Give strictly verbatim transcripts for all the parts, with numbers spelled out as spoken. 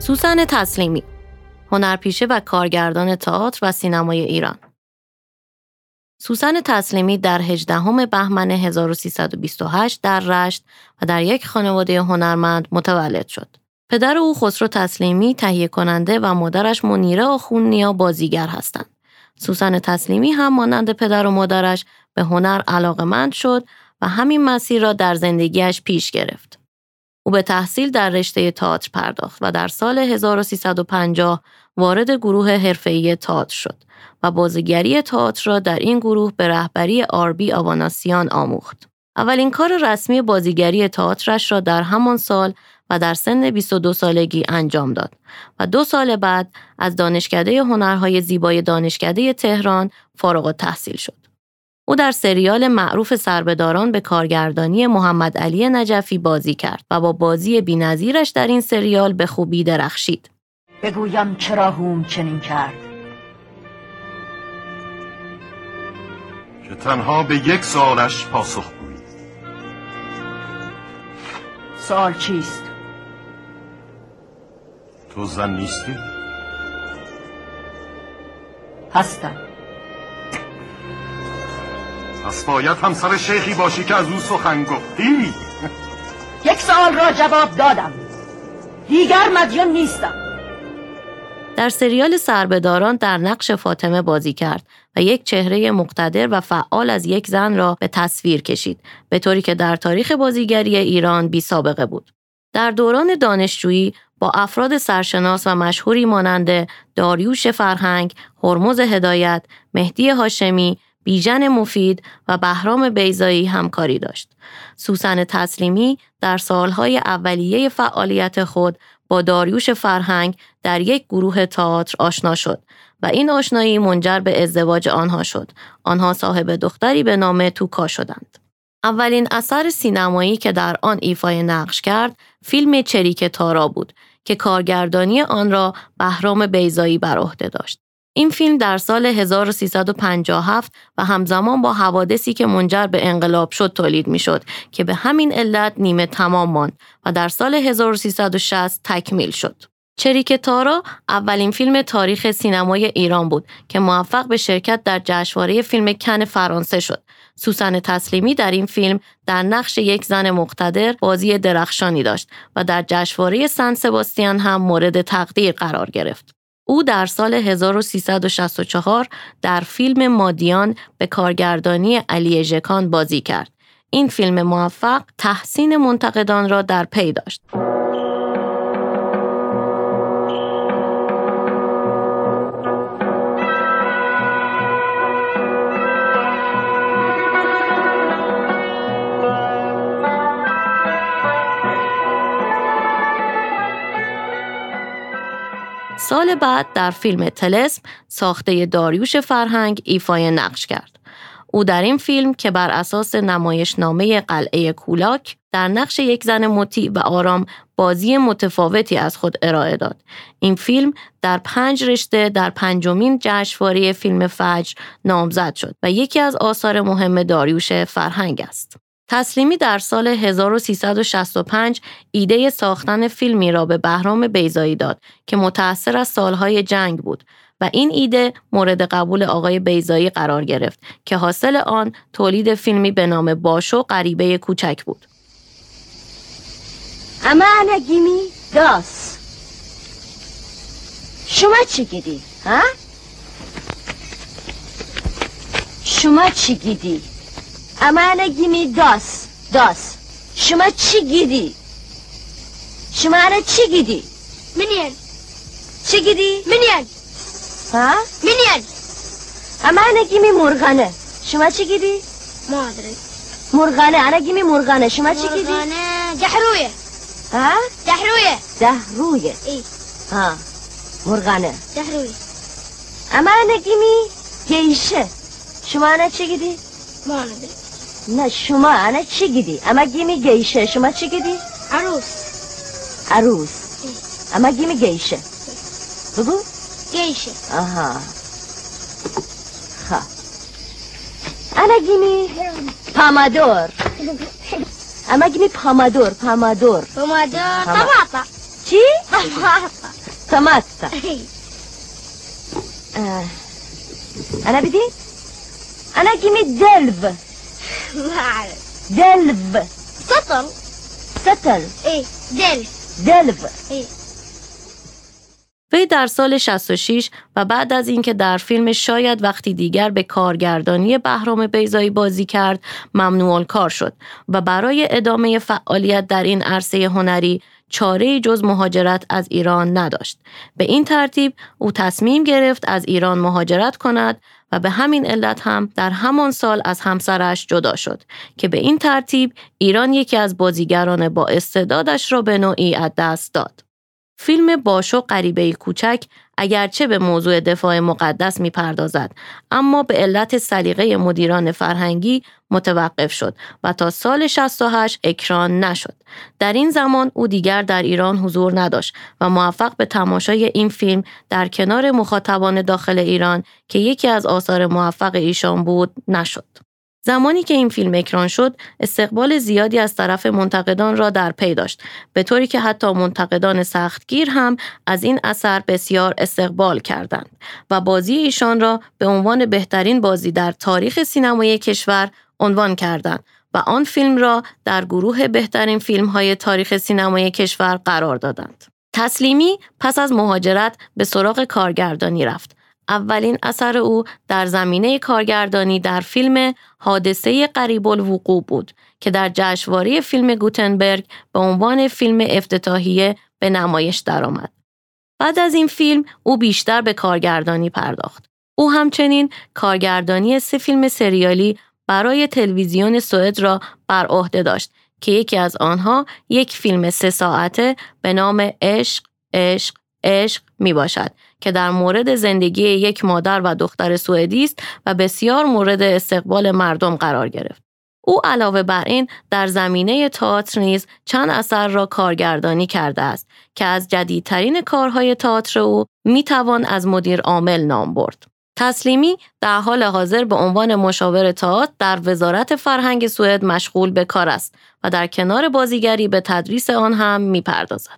سوسن تسلیمی، هنرپیشه و کارگردان تئاتر و سینمای ایران. سوسن تسلیمی در هجدهم بهمن هزار و سیصد و بیست و هشت در رشت و در یک خانواده هنرمند متولد شد. پدر او خسرو تسلیمی تهیه کننده و مادرش منیره آخوننیا بازیگر هستند. سوسن تسلیمی هم مانند پدر و مادرش به هنر علاقه‌مند شد و همین مسیر را در زندگیش پیش گرفت. او به تحصیل در رشته تئاتر پرداخت و در سال هزار و سیصد و پنجاه وارد گروه حرفه‌ای تئاتر شد و بازیگری تئاتر را در این گروه به رهبری آربی آواناسیان آموخت. اولین کار رسمی بازیگری تئاترش را در همان سال و در سن بیست و دو سالگی انجام داد و دو سال بعد از دانشکده هنرهای زیبای دانشکده تهران فارغ التحصیل شد. او در سریال معروف سربه‌داران به کارگردانی محمد علی نجفی بازی کرد و با بازی بی‌نظیرش در این سریال به خوبی درخشید. بگویم چرا هوم چنین کرد که تنها به یک سوالش پاسخ گویید. سوال چیست؟ تو زن نیستی؟ هستم. پس باید همسر شیخی باشی که از او سخن گفتی؟ یک سوال را جواب دادم، دیگر مدیون نیستم. در سریال سربه‌داران در نقش فاطمه بازی کرد و یک چهره مقتدر و فعال از یک زن را به تصویر کشید، به طوری که در تاریخ بازیگری ایران بی سابقه بود. در دوران دانشجویی با افراد سرشناس و مشهوری مانند داریوش فرهنگ، هرمز هدایت، مهدی هاشمی، بیژن مفید و بهرام بیضایی همکاری داشت. سوسن تسلیمی در سالهای اولیه فعالیت خود با داریوش فرهنگ در یک گروه تئاتر آشنا شد و این آشنایی منجر به ازدواج آنها شد. آنها صاحب دختری به نام توکا شدند. اولین اثر سینمایی که در آن ایفای نقش کرد، فیلم چریک تارا بود که کارگردانی آن را بهرام بیضایی بر عهده داشت. این فیلم در سال هزار و سیصد و پنجاه و هفت و همزمان با حوادثی که منجر به انقلاب شد تولید می‌شد که به همین علت نیمه تمام ماند و در سال هزار و سیصد و شصت تکمیل شد. چریک تارا اولین فیلم تاریخ سینمای ایران بود که موفق به شرکت در جشنواره فیلم کن فرانسه شد. سوسن تسلیمی در این فیلم در نقش یک زن مقتدر بازی درخشانی داشت و در جشنواره سن سباستیان هم مورد تقدیر قرار گرفت. او در سال هزار و سیصد و شصت و چهار در فیلم مادیان به کارگردانی علی ژکان بازی کرد. این فیلم موفق تحسین منتقدان را در پی داشت. سال بعد در فیلم طلسم ساخته داریوش فرهنگ ایفای نقش کرد. او در این فیلم که بر اساس نمایشنامه قلعه کولاک در نقش یک زن مطیع و آرام بازی متفاوتی از خود ارائه داد. این فیلم در پنج رشته در پنجمین جشنواره فیلم فجر نامزد شد و یکی از آثار مهم داریوش فرهنگ است. تسلیمی در سال هزار و سیصد و شصت و پنج ایده ساختن فیلمی را به بهرام بیضایی داد که متأثر از سالهای جنگ بود و این ایده مورد قبول آقای بیضایی قرار گرفت که حاصل آن تولید فیلمی به نام باشو غریبه کوچک بود. اما نگیمی داس شما چی گیدی؟ ها؟ شما چی گیدی؟ اما نگیمی داس داس شما چی گیدی؟ شما انا چی گیدی؟ منين چی گیدی؟ منين ها؟ منين اما نگیمی مرغانه شما چی گیدی؟ ما ادري مرغانه انا گیمی مرغانه شما چی گیدی؟ مرغانه دحرويه ها؟ دحرويه دهرویه اي ها مرغانه دحرويه اما نگیمی گیشه شما انا چی گیدی؟ ما ادري نه شما انا چی گیدی؟ اما گیمی گیشه شما چی گیدی؟ عروس عروس اما گیمی گیشه بگو جيشه آها خب انا گیمی پامادور اما گیمی پامادور پامادور ومادور طماطم. طماطم چی؟ طماطم ماسا ماسا آه. أنا بدي أنا جيمي دلف ما أعرف. دلف سطل. ستل إيه دلف. دلف. إيه. وی در سال شصت و شش و بعد از اینکه در فیلم شاید وقتی دیگر به کارگردانی بهرام بیضایی بازی کرد، ممنوع الکار شد و برای ادامه فعالیت در این عرصه هنری چاره‌ای جز مهاجرت از ایران نداشت. به این ترتیب او تصمیم گرفت از ایران مهاجرت کند و به همین علت هم در همان سال از همسرش جدا شد که به این ترتیب ایران یکی از بازیگران با استعدادش را به نوعی از دست داد. فیلم باشو غریبه کوچک اگرچه به موضوع دفاع مقدس می‌پردازد، اما به علت سلیقه مدیران فرهنگی متوقف شد و تا سال شصت و هشت اکران نشد. در این زمان او دیگر در ایران حضور نداشت و موفق به تماشای این فیلم در کنار مخاطبان داخل ایران که یکی از آثار موفق ایشان بود نشد. زمانی که این فیلم اکران شد، استقبال زیادی از طرف منتقدان را در پی داشت، به طوری که حتی منتقدان سختگیر هم از این اثر بسیار استقبال کردند و بازی ایشان را به عنوان بهترین بازی در تاریخ سینمای کشور عنوان کردند و آن فیلم را در گروه بهترین فیلم‌های تاریخ سینمای کشور قرار دادند. تسلیمی پس از مهاجرت به سراغ کارگردانی رفت. اولین اثر او در زمینه کارگردانی در فیلم حادثه قریب الوقوع بود که در جشنواره فیلم گوتنبرگ به عنوان فیلم افتتاحیه به نمایش درآمد. بعد از این فیلم او بیشتر به کارگردانی پرداخت. او همچنین کارگردانی سه فیلم سریالی برای تلویزیون سوئد را بر عهده داشت که یکی از آنها یک فیلم سه ساعته به نام عشق، عشق، عشق می باشد که در مورد زندگی یک مادر و دختر سوئدی است و بسیار مورد استقبال مردم قرار گرفت. او علاوه بر این در زمینه تئاتر نیز چند اثر را کارگردانی کرده است که از جدیدترین کارهای تئاتر او می توان از مدیر عامل نام برد. تسلیمی در حال حاضر به عنوان مشاور تئاتر در وزارت فرهنگ سوئد مشغول به کار است و در کنار بازیگری به تدریس آن هم می پردازد.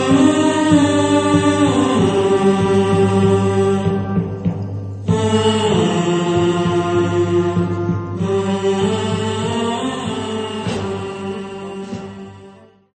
Mm-hmm.